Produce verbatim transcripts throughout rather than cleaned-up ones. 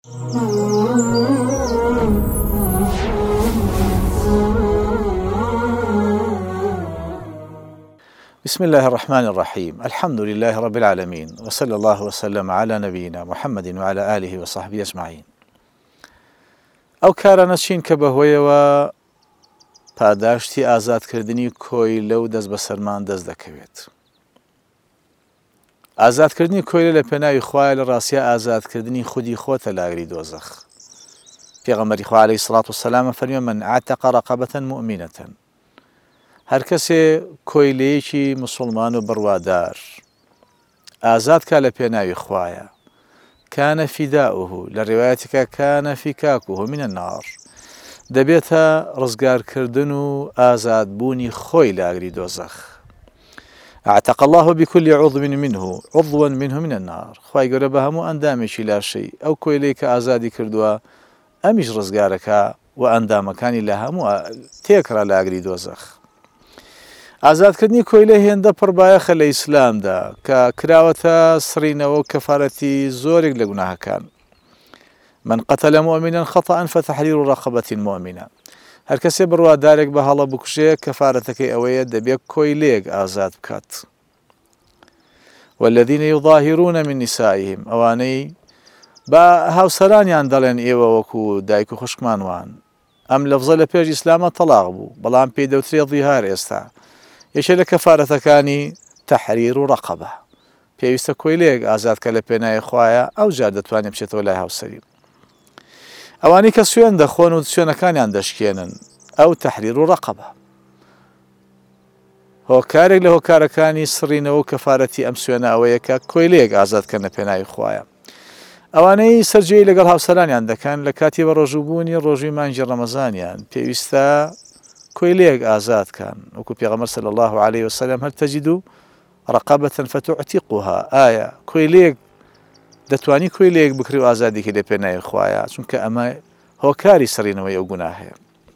بسم الله الرحمن الرحيم. الحمد لله رب العالمين، وصلى الله وسلم على نبينا محمد وعلى آله وصحبه أجمعين. ئەو کارانەچین کە بەهۆیەوە پاداشتی ئازادکردنی کۆیلە و دەست بەسەرمان دەست دەکەوێت. ئازادکردنی کۆیلە لە پێناوی خوایە، لە ڕاستیە ئازادکردنی خودی خۆتە لاگری دۆزەخ. پێغەمبەری خوا عەلەیهی سەڵات وسەلام فەرمووی من عەتەق ڕەقەبەتەن مؤمینەتەن، هەر کەسێ کۆیلەیەکی موسڵمان و بڕوادار ئازاد کا لە پێناوی خوایە، کانە فیداؤه، لە ڕێوایەتێکە کانە فیکاکوه من النار، دەبێتە ڕزگارکردن و ئازادبوونی خۆی لاگری دۆزەخ. اعتق الله بكل عضو منه عضوا منه من النار، خوای گەورە بە هەموو ئەندامێکی لاشەی ئەو کۆیلەی کە ئازادی کردووە ئەمیش ڕزگارەکە و ئەندامەکانی لە هەموو تێکڕا لاگری دۆزەخ. ئازادکردنی کۆیلە هێندە پڕبایەخە لە ئیسلامدا کە کراوەتە سڕینەوە و کەفارەتی زۆرێک لە گوناهەکان. من قتل مؤمنا خطأ فتحرير رقبة مؤمنة، هەر کەسێ بڕوادارێک بە هەڵە بکوژێ کەفارەتەکەی ئەوەیە دەبێت کۆیلەیەک ئازاد بکات. والذين يظاهرون من نسائهم، ئەوانەی بە هاوسەرانیان دەڵێن ئێوە وەکو دایک و خوشکمانوان. ئەم لەفزە لە پێش ئیسلامە تەلاق بوو، بەڵام پێی دەوترێ ظیهار. ئێستا یەکێ لە کەفارەتەکانی تەحریر و ڕەقەبە، پێویستە کۆیلەیەک ئازادکە لە پێناوی خوایە، ئەو جار دەتوانێت بچێتەوە لای هاوسەری. ئەوانەی کە سوێن دەخۆن و سوێنەکانیان دەشکێنن، ئەو تەحریر و ڕەقەبە، هۆکارێک لە هۆکارەکانی سڕینەوە و کەفارەتی ئەم سوێنە ئەوەیە کە کۆیلەیەک ئازادکە لە پێناوی خوایە. ئەوانەی سەرجەی لەگەڵ هاوسەرانیان دەکەن لە کاتی بە ڕۆژوبوونی ڕۆژوی مانگی ڕەمەزانیان، پێویستە کۆیلەیەک ئازادکەن، وەکو پێغەمبەر صلی الله علیه وسلم هەل تەجید رقبة فتعتقها، ئایا کۆیلەیەک دەتوانی کۆیلەیەک بکری و ئازادیکە لە پێناوی خوایە، چونکە ئەمە هۆکاری سڕینەوەی ئەو گوناهەیە.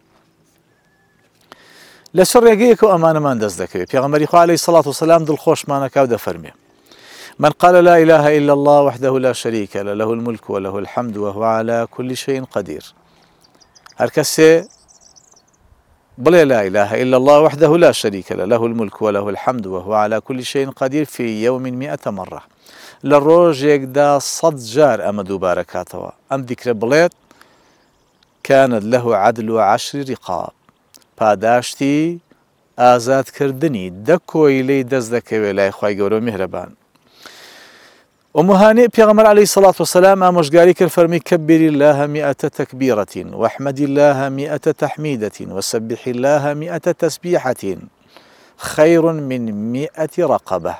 لەسەر ڕێگەیەک و ئەمانەمان دەست دەکەوێت. پێغەمبەری خوا عەلەیهی سەڵات وسەلام دڵخۆشمانەکا و دەفەرمێ من قال لا إله إلا الله وحده لا شريك له له الملك وله الحمد وهو على كل شيء قدير. هەر کەسێ بڵێ لا إله إلا الله وحده لا شريك له له الملك وله الحمد وهو على كل شيء قدير في يوم مئة مرة، لە ڕۆژێکدا سەد جار ئەمە دووبارە کاتەوە، ئەم دیکرە بڵێت كانت له عدل عشر رقاب، پاداشتی ئازادکردنی دە کۆیلەی دەست دەکەوێت لای خوای گەورە و میهرەبان. ئومو هانێ پێغەمبەر عەلەیهی سەڵات وسەلام ئامۆژگاری کرد، فەرمی كبر الله مئة تكبيرة واحمد الله مئة تحميدة وسبح الله مئة تسبيحة خير من مئة رقبة.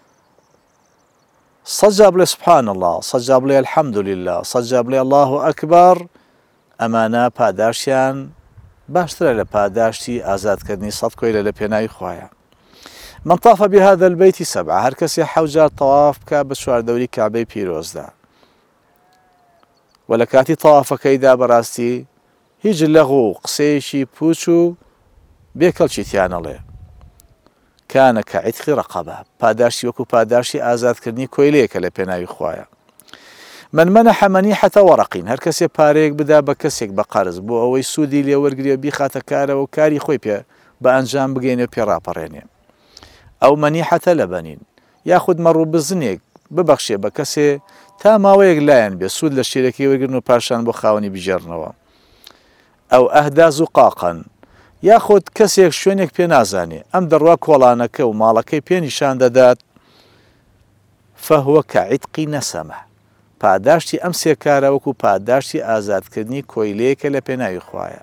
سەد بڵێ سبحان الله، سەد بڵێ الحمد لله، سەد بڵێ الله ئەکبەر، ئەمانە پاداشیان باشترە لە پاداشتی ئازادکردنی سەد کۆیلە لە پێناوی خوایە. من طاف بهذا البيت سبعة، هەر کەسێ حەوت جار تەواف بکات بە چواردەوری کابەی پیرۆزدا، و لە کاتی تەوافەکەیدا بەڕاستی هیچ لەغو و قسەیەکی پوچ و بێکەڵکی تیانەڵێ. كان كعتق رقبة، پاداشتی وەکو پاداشتی ئازادکردنی کۆیلەیەکە لە پێناوی خوایە. من منح منیحة ورقین، هەر کەسێ پارەیەک بدا بە کەسێک بە قەرز بۆ ئەوەی سوودی لێ وەرگرێ بیخاتە کارەوە و کاری خۆی پێ بە ئەنجام بگەینێ و پێڕاپەڕێنێ. ئەو مەنیحەتە لە بەنین، یاخود مەڕوو بزنێک ببەخشێ بە کەسێ تا ماوەیەک لایەن بێ سوود لە شیرەکەی وەرگرن و پاشان بۆ خاوەنی بژێڕنەوە. ئەو ئەهدا زوقاقەن، یاخود کەسێک شوێنێک پێ نازانێ ئەم دەڕوا کۆڵانەکە و ماڵەکەی پێ نیشان دەدات، فەهوە کەعیتقی نەسەمە، پاداشتی ئەم سێ کارە وەکو پاداشتی ئازادکردنی کۆیلەیەکە لە پێناوی خوایە.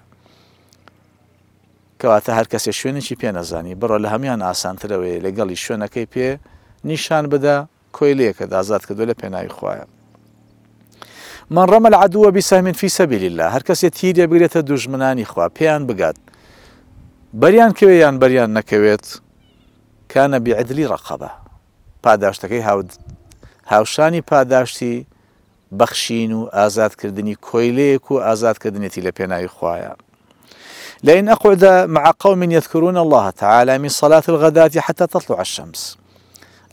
کەواتە هەر کەسێ شوێنێکی پێ نەزانی بڕۆ لە هەمیان ئاسانترەوەی لەگەڵی شوێنەکەی پێ نیشان بدا کۆیلەیەکە ئازاد کردو لە پێناوی خوایە. من رمى العدو بسهم في سبيل الله، هەر کەسێ تیرێ بگرێتە دوژمنانی خوا پێیان بگات، بەریان کەوێ یان بەریان نەکەوێت، کانە بعدلی ڕەقەبە، پاداشتەکەی هاوشانی پاداشتی بەخشین و ئازادکردنی کۆیلەیەک و ئازادکردنێتی لە پێناوی خوایە. لئن أقعد مع قوم يذكرون الله تعالى من صلاة الغداة حتى تطلع الشمس،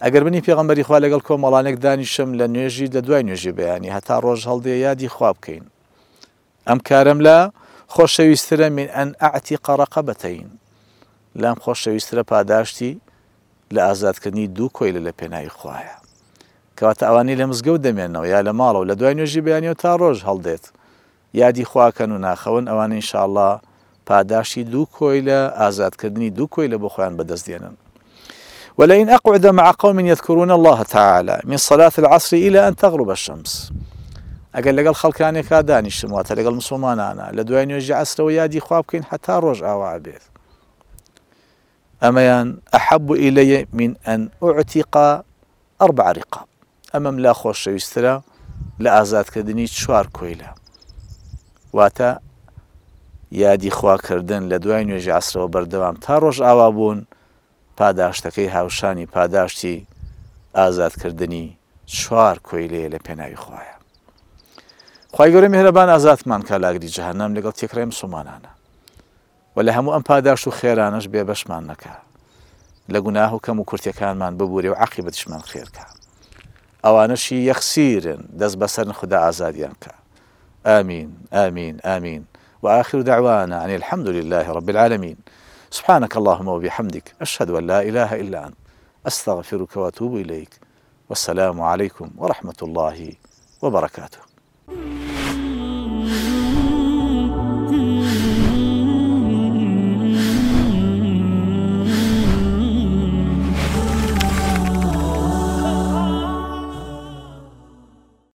ئەگەر بنی پێغەمبەری خوا لەگەڵ کۆمەڵانێک دانیشم لە نوێژی لە دوای نوێژی بەیانی هەتا ڕۆژ هەڵدێ یادی خوا بکەین ئەم کارم لە خۆشەویسترە من ئەن ئەعتیق ڕەقەبەتەین لام خۆشەویسترە پاداشتی لە ئازادکردنی دوو کۆیلە لە پێناوی خوایە کەواتە ئەوانەی لە مزگەوت دەمێنەوە یا لە ماڵەوە لە دوای نوێژی بەیانیەوە تا ڕۆژ هەڵدێت یادی خواکەن و ناخەون ئەوانە ئینشاءالله پاداشی دوو کۆیلە ئازادکردنی دوو کۆیلە بۆ خۆیان بەدەستێنن. ولئن أقعد مع قوم يذكرون الله تعالى من صلاة العصر إلى أن تغرب الشمس ئەگەر لەگەڵ خەڵکانێکا دانیشتم واتە لەگەڵ مسلمانانە لە دوای نوێژی عەسرەوە یادی خوا بکەین حتا ڕۆژ ئاوا بێت ئەمەیان أحب إلي من أن أعتق أربع رقاب ئەمەم لا خۆشەویسترە لە ئازادکردنی چوار کۆیلە واتە یادی خواکردن لە دوای نوێژی عەسرەوە بەردەوام تا ڕۆژ ئاوا بوون پاداشتەکەی هاوشانی پاداشتی ئازادکردنی چوار کۆیلەیە لە پێناوی خوایە. خوای گەورە میهرەبان ئازادمان کە لاگری جەهەنەم لەگەڵ تێکڕای مسلمانانە و لە هەموو ئەم پاداشت و خێرانەش بێ بەشمان نەکا لە گوناه و کەم و کورتەکانمان ببوورێ و عاقیبەتیشمان خێرکە ئەوانەشی یەخسیرن دەست بەسەر خوددا ئازادیان کە آمين آمين آمين وآخر دعوانا أن الحمد لله رب العالمين سبحانك اللهم وبحمدك أشهد أن لا إله إلا أنت أستغفرك وأتوب إليك والسلام عليكم ورحمة الله وبركاته.